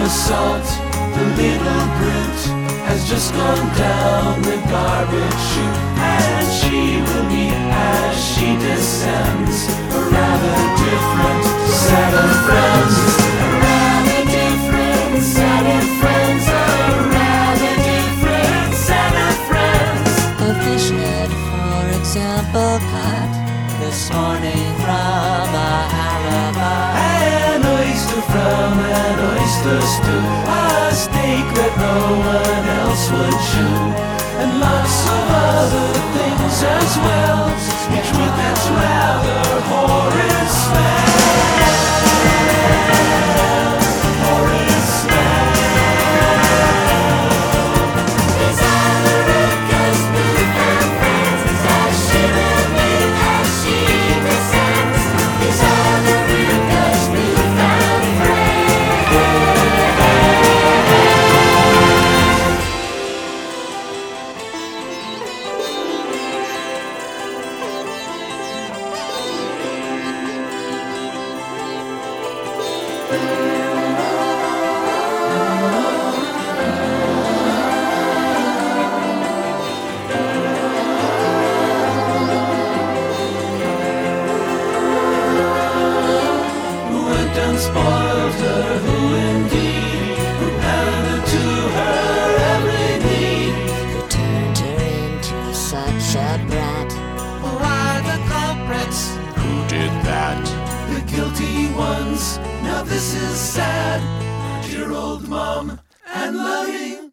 salt, the little brute has just gone down the garbage chute, and she will meet as she descends a rather different set of friends. A rather different set of friends. A rather different set of friends. A fish head, for example, caught this morning from a alibi. An oyster from an oyster stew, a steak that no one else would chew, and lots of other things as well, each with its rather horrid smell. Horrid smell. These are the Ruka's newfound friends, as she will meet as she descends. These are the Ruka's newfound friends. Who went and spoiled her? Who indeed? Who pandered to her every need? Who turned her into such a brat? Who are the culprits? Who did that? The guilty ones. Now this is sad. Dear old mom and loving